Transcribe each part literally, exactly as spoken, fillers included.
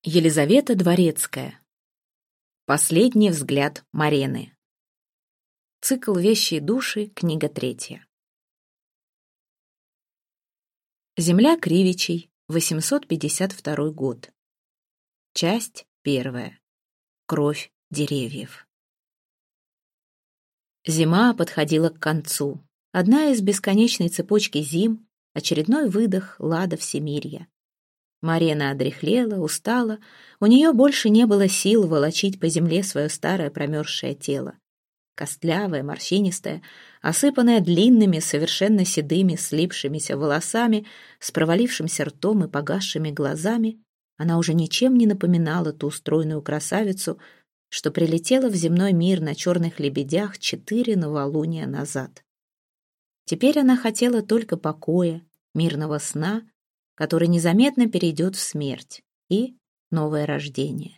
Елизавета Дворецкая. Последний взгляд Марены. Цикл «Вещи и души», книга третья. Земля Кривичей, восемьсот пятьдесят второй год. Часть первая. Кровь деревьев. Зима подходила к концу. Одна из бесконечной цепочки зим, очередной выдох лада всемирья. Марена одряхлела, устала, у нее больше не было сил волочить по земле свое старое промерзшее тело. Костлявая, морщинистая, осыпанная длинными, совершенно седыми, слипшимися волосами, с провалившимся ртом и погасшими глазами, она уже ничем не напоминала ту стройную красавицу, что прилетела в земной мир на черных лебедях четыре новолуния назад. Теперь она хотела только покоя, мирного сна, который незаметно перейдет в смерть и новое рождение.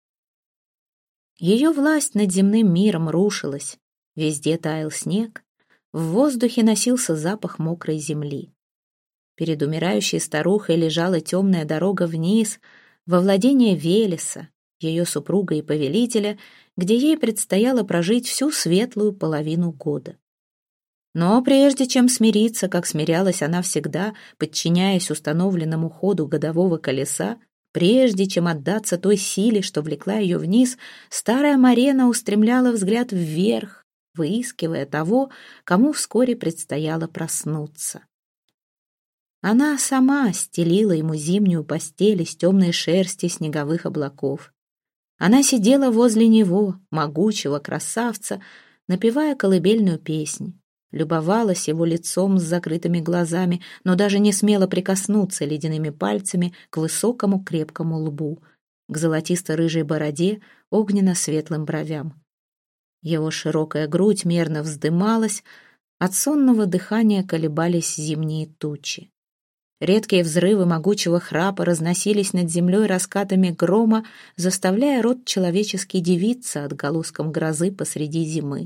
Ее власть над земным миром рушилась, везде таял снег, в воздухе носился запах мокрой земли. Перед умирающей старухой лежала темная дорога вниз, во владение Велеса, ее супруга и повелителя, где ей предстояло прожить всю светлую половину года. Но прежде чем смириться, как смирялась она всегда, подчиняясь установленному ходу годового колеса, прежде чем отдаться той силе, что влекла ее вниз, старая Марена устремляла взгляд вверх, выискивая того, кому вскоре предстояло проснуться. Она сама стелила ему зимнюю постель из темной шерсти снеговых облаков. Она сидела возле него, могучего красавца, напевая колыбельную песнь. Любовалась его лицом с закрытыми глазами, но даже не смела прикоснуться ледяными пальцами к высокому крепкому лбу, к золотисто-рыжей бороде, огненно-светлым бровям. Его широкая грудь мерно вздымалась, от сонного дыхания колебались зимние тучи. Редкие взрывы могучего храпа разносились над землей раскатами грома, заставляя род человеческий дивиться отголоском грозы посреди зимы.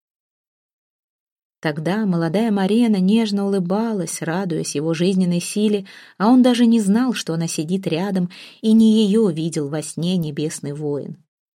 Тогда молодая Марена нежно улыбалась, радуясь его жизненной силе, а он даже не знал, что она сидит рядом, и не ее видел во сне небесный воин.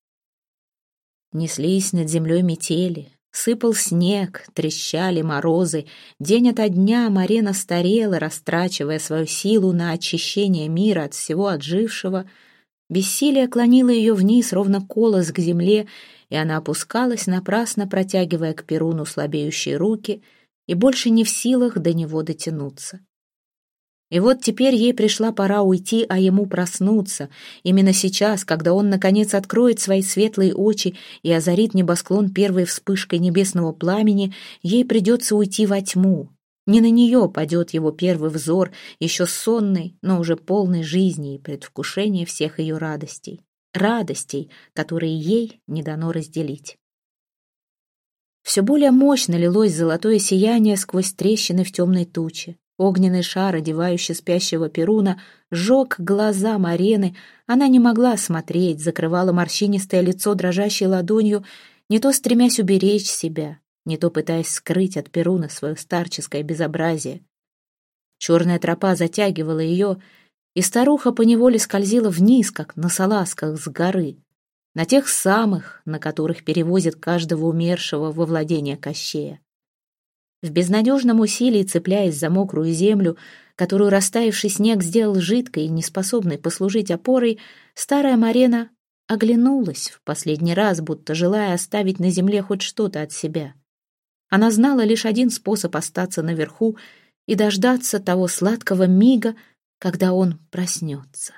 Неслись над землей метели, сыпал снег, трещали морозы. День ото дня Марена старела, растрачивая свою силу на очищение мира от всего отжившего. Бессилие клонило ее вниз, ровно колос к земле, и она опускалась, напрасно протягивая к Перуну слабеющие руки, и больше не в силах до него дотянуться. И вот теперь ей пришла пора уйти, а ему проснуться. Именно сейчас, когда он, наконец, откроет свои светлые очи и озарит небосклон первой вспышкой небесного пламени, ей придется уйти во тьму. Не на нее падет его первый взор, еще сонный, но уже полный жизни и предвкушения всех ее радостей. Радостей, которые ей не дано разделить. Все более мощно лилось золотое сияние сквозь трещины в темной туче. Огненный шар, одевающий спящего Перуна, сжег глаза Марены. Она не могла смотреть, закрывала морщинистое лицо дрожащей ладонью, не то стремясь уберечь себя, не то пытаясь скрыть от Перуна свое старческое безобразие. Черная тропа затягивала ее, и старуха поневоле скользила вниз, как на салазках с горы, на тех самых, на которых перевозят каждого умершего во владение Кощея. В безнадежном усилии, цепляясь за мокрую землю, которую растаявший снег сделал жидкой и неспособной послужить опорой, старая Марена оглянулась в последний раз, будто желая оставить на земле хоть что-то от себя. Она знала лишь один способ остаться наверху и дождаться того сладкого мига, когда он проснется.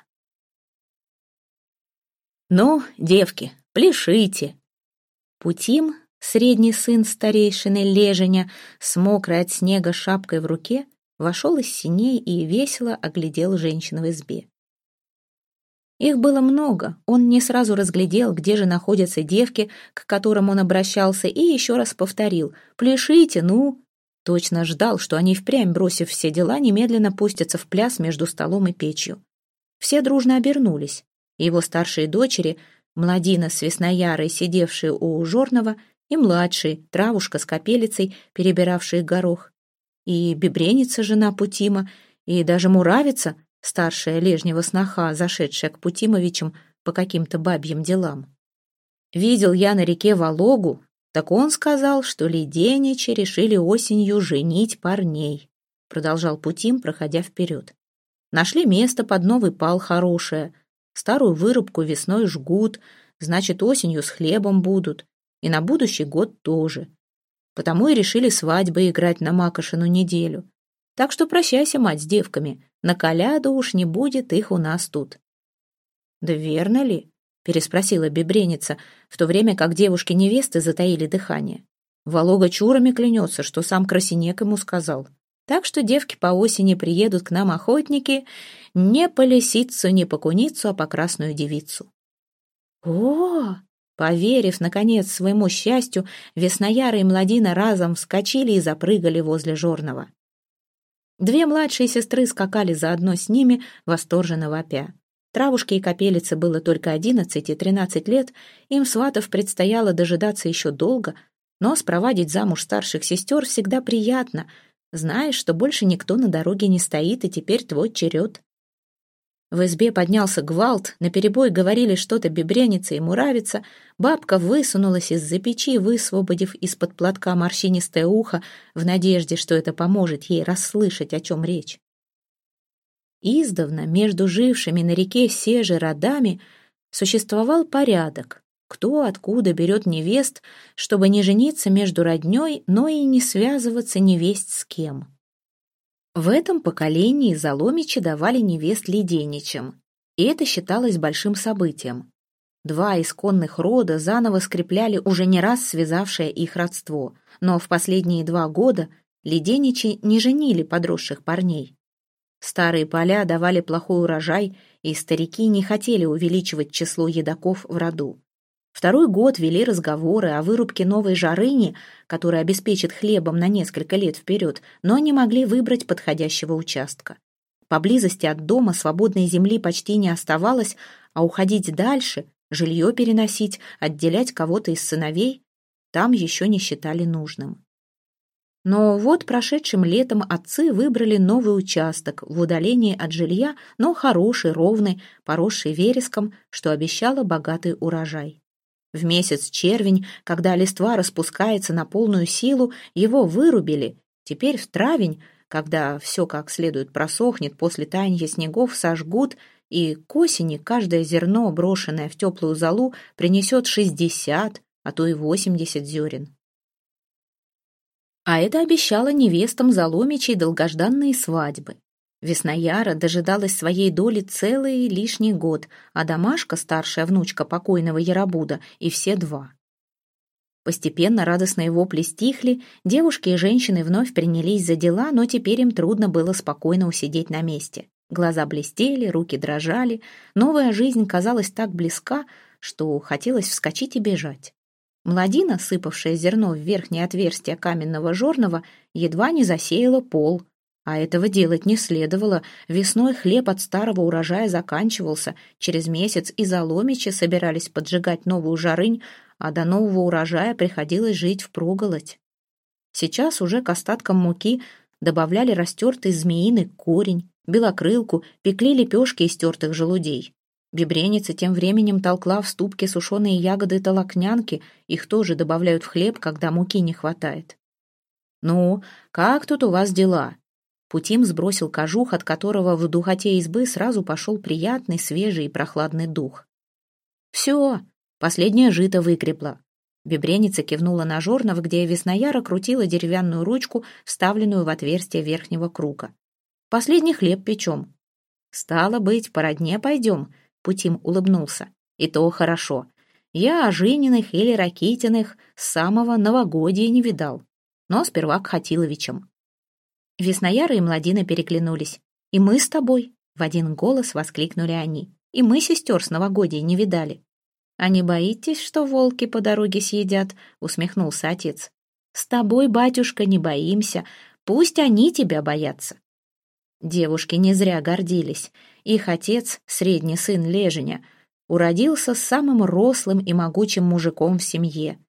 «Ну, девки, пляшите!» Путим, средний сын старейшины Леженя, с мокрой от снега шапкой в руке, вошел из сеней и весело оглядел женщин в избе. Их было много, он не сразу разглядел, где же находятся девки, к которым он обращался, и еще раз повторил: «Пляшите, ну!» Точно ждал, что они впрямь, бросив все дела, немедленно пустятся в пляс между столом и печью. Все дружно обернулись. Его старшие дочери, Младина с Весноярой, сидевшие у Жорного, и младшие, Травушка с Копелицей, перебиравшие горох, и Бебреница, жена Путима, и даже Муравица, старшая лежнего сноха, зашедшая к Путимовичам по каким-то бабьим делам. Видел я на реке Вологу, так он сказал, что Леденичи решили осенью женить парней, продолжал Путим, проходя вперед. Нашли место под новый пал хорошее, старую вырубку весной жгут, значит, осенью с хлебом будут, и на будущий год тоже. Потому и решили свадьбы играть на Макошину неделю. Так что прощайся, мать, с девками, на коляду уж не будет их у нас тут. Да верно ли? Переспросила бебреница, в то время как девушки-невесты затаили дыхание. Волога чурами клянется, что сам Красинек ему сказал. Так что девки по осени приедут к нам охотники не по лисицу, не по куницу, а по красную девицу. О! Поверив, наконец, своему счастью, Веснояра и Младина разом вскочили и запрыгали возле Жорного. Две младшие сестры скакали заодно с ними, восторженно вопя. Травушке и Капелице было только одиннадцать и тринадцать лет, им сватов предстояло дожидаться еще долго, но спровадить замуж старших сестер всегда приятно, знаешь, что больше никто на дороге не стоит, и теперь твой черед. В избе поднялся гвалт, наперебой говорили что-то бебреница и муравица, бабка высунулась из-за печи, высвободив из-под платка морщинистое ухо, в надежде, что это поможет ей расслышать, о чем речь. Издавна между жившими на реке Сеже родами существовал порядок, кто откуда берет невест, чтобы не жениться между роднёй, но и не связываться невесть с кем. В этом поколении Заломичи давали невест Леденичам, и это считалось большим событием. Два исконных рода заново скрепляли уже не раз связавшее их родство, но в последние два года Леденичи не женили подросших парней. Старые поля давали плохой урожай, и старики не хотели увеличивать число едоков в роду. Второй год вели разговоры о вырубке новой жарыни, которая обеспечит хлебом на несколько лет вперед, но не могли выбрать подходящего участка. Поблизости от дома свободной земли почти не оставалось, а уходить дальше, жилье переносить, отделять кого-то из сыновей, там еще не считали нужным. Но вот прошедшим летом отцы выбрали новый участок в удалении от жилья, но хороший, ровный, поросший вереском, что обещало богатый урожай. В месяц червень, когда листва распускается на полную силу, его вырубили. Теперь в травень, когда все как следует просохнет, после таяния снегов сожгут, и к осени каждое зерно, брошенное в теплую золу, принесет шестьдесят, а то и восемьдесят зерен. А это обещало невестам Заломичей долгожданные свадьбы. Веснояра дожидалась своей доли целый лишний год, а Домашка, старшая внучка покойного Яробуда, и все два. Постепенно радостные вопли стихли, девушки и женщины вновь принялись за дела, но теперь им трудно было спокойно усидеть на месте. Глаза блестели, руки дрожали, новая жизнь казалась так близка, что хотелось вскочить и бежать. Младина, сыпавшая зерно в верхнее отверстие каменного жорного, едва не засеяла пол. А этого делать не следовало. Весной хлеб от старого урожая заканчивался. Через месяц и Заломичи собирались поджигать новую жарынь, а до нового урожая приходилось жить впроголодь. Сейчас уже к остаткам муки добавляли растертый змеиный корень, белокрылку, пекли лепешки из тертых желудей. Бебреница тем временем толкла в ступке сушеные ягоды толокнянки, их тоже добавляют в хлеб, когда муки не хватает. «Ну, как тут у вас дела?» Путим сбросил кожух, от которого в духоте избы сразу пошел приятный, свежий и прохладный дух. «Все, последнее жито выкрепла». Бебреница кивнула на жорнов, где Веснояра крутила деревянную ручку, вставленную в отверстие верхнего круга. «Последний хлеб печем». «Стало быть, по родне пойдем», — Путим улыбнулся. «И то хорошо. Я Ожининых или Ракитиных с самого новогодия не видал. Но сперва к Хатиловичам». Веснояра и Младина переглянулись. «И мы с тобой», — в один голос воскликнули они. «И мы сестер с новогодия не видали». «А не боитесь, что волки по дороге съедят?» — усмехнулся отец. «С тобой, батюшка, не боимся. Пусть они тебя боятся». Девушки не зря гордились. Их отец, средний сын Леженя, уродился с самым рослым и могучим мужиком в семье.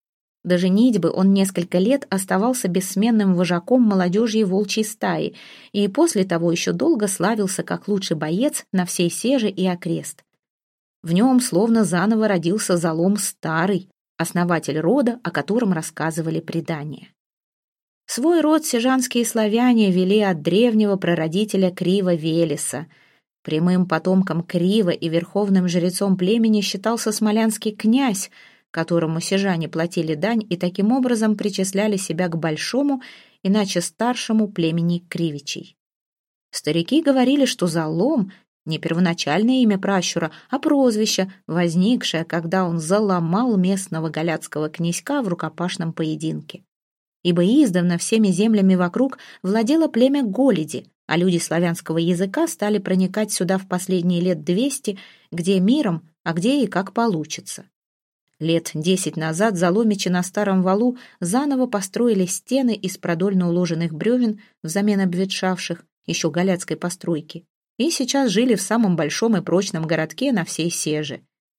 До женитьбы он несколько лет оставался бессменным вожаком молодежи волчьей стаи и после того еще долго славился как лучший боец на всей Сеже и окрест. В нем словно заново родился Залом Старый, основатель рода, о котором рассказывали предания. Свой род сежанские славяне вели от древнего прародителя Крива Велеса. Прямым потомком Крива и верховным жрецом племени считался смолянский князь, которому сежане платили дань и таким образом причисляли себя к большому, иначе старшему племени Кривичей. Старики говорили, что Залом — не первоначальное имя пращура, а прозвище, возникшее, когда он заломал местного галяцкого князька в рукопашном поединке. Ибо издавна всеми землями вокруг владело племя Голеди, а люди славянского языка стали проникать сюда в последние лет двести, где миром, а где и как получится. Лет десять назад заломичи на Старом Валу заново построили стены из продольно уложенных бревен взамен обветшавших, еще галяцкой постройки, и сейчас жили в самом большом и прочном городке на всей Сеже.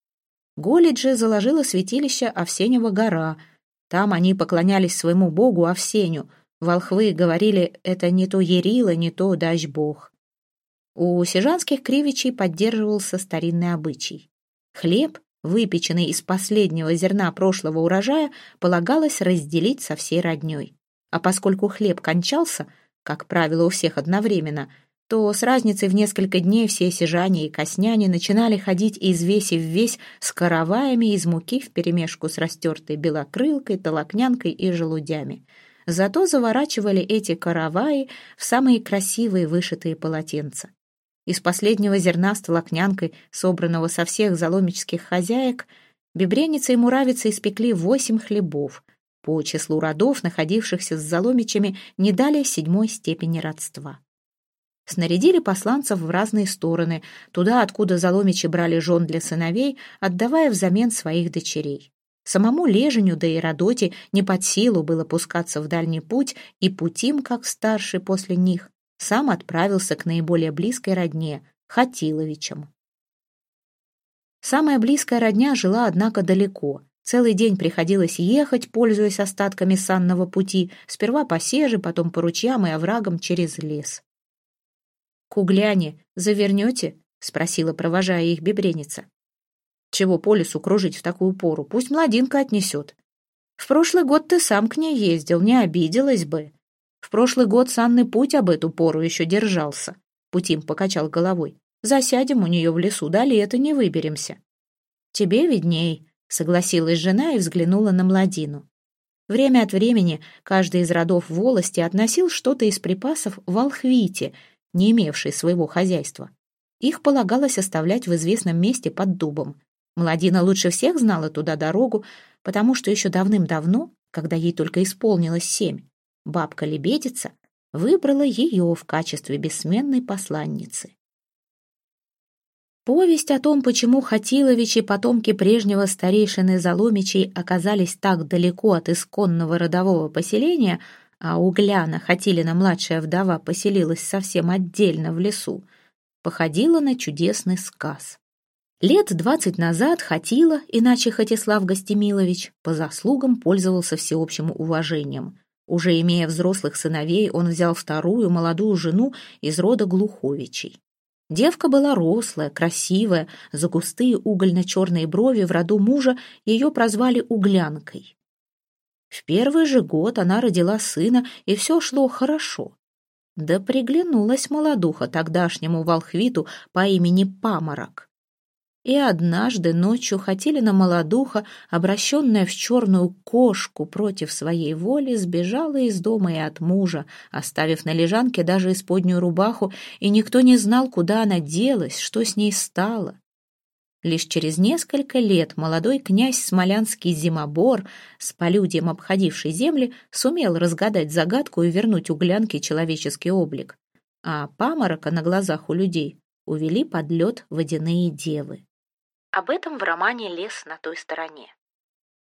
Голеджи заложила святилище Овсенева гора. Там они поклонялись своему богу Овсеню. Волхвы говорили, это не то Ярила, не то Дач-бог. У сежанских кривичей поддерживался старинный обычай. Хлеб, выпеченный из последнего зерна прошлого урожая, полагалось разделить со всей родней. А поскольку хлеб кончался, как правило, у всех одновременно, то с разницей в несколько дней все сежане и косняне начинали ходить из веси в весь с караваями из муки вперемешку с растертой белокрылкой, толокнянкой и желудями. Зато заворачивали эти караваи в самые красивые вышитые полотенца. Из последнего зерна с толокнянкой, собранного со всех заломических хозяек, бебреница и муравица испекли восемь хлебов. По числу родов, находившихся с заломичами, не далее седьмой степени родства. Снарядили посланцев в разные стороны, туда, откуда заломичи брали жен для сыновей, отдавая взамен своих дочерей. Самому Леженю да и Радоте не под силу было пускаться в дальний путь, и Путим, как старший после них, сам отправился к наиболее близкой родне — Хатиловичам. Самая близкая родня жила, однако, далеко. Целый день приходилось ехать, пользуясь остатками санного пути, сперва по Сеже, потом по ручьям и оврагам через лес. «К Угляне завернете?» — спросила, провожая их бебреница. «Чего по лесу кружить в такую пору? Пусть младинка отнесет. В прошлый год ты сам к ней ездил, не обиделась бы. В прошлый год санный путь об эту пору еще держался». Путим покачал головой. «Засядем у нее в лесу, до лета не выберемся». «Тебе видней», — согласилась жена и взглянула на младину. Время от времени каждый из родов волости относил что-то из припасов в Волхвите, не имевшей своего хозяйства. Их полагалось оставлять в известном месте под дубом. Младина лучше всех знала туда дорогу, потому что еще давным-давно, когда ей только исполнилось семь, бабка-лебедица выбрала ее в качестве бессменной посланницы. Повесть о том, почему Хатиловичи, потомки прежнего старейшины Заломичей, оказались так далеко от исконного родового поселения, а Угляна, Хатилина младшая вдова, поселилась совсем отдельно в лесу, походила на чудесный сказ. Лет двадцать назад Хатила, иначе Хатислав Гостемилович, по заслугам пользовался всеобщим уважением. Уже имея взрослых сыновей, он взял вторую молодую жену из рода Глуховичей. Девка была рослая, красивая, за густые угольно-черные брови в роду мужа ее прозвали Углянкой. В первый же год она родила сына, и все шло хорошо. Да приглянулась молодуха тогдашнему волхвиту по имени Паморок. И однажды ночью Хатилина молодуха, обращенная в черную кошку против своей воли, сбежала из дома и от мужа, оставив на лежанке даже исподнюю рубаху, и никто не знал, куда она делась, что с ней стало. Лишь через несколько лет молодой князь Смолянский Зимобор, с полюдием обходивший земли, сумел разгадать загадку и вернуть Углянке человеческий облик. А Паморока на глазах у людей увели под лед водяные девы. Об этом в романе «Лес на той стороне».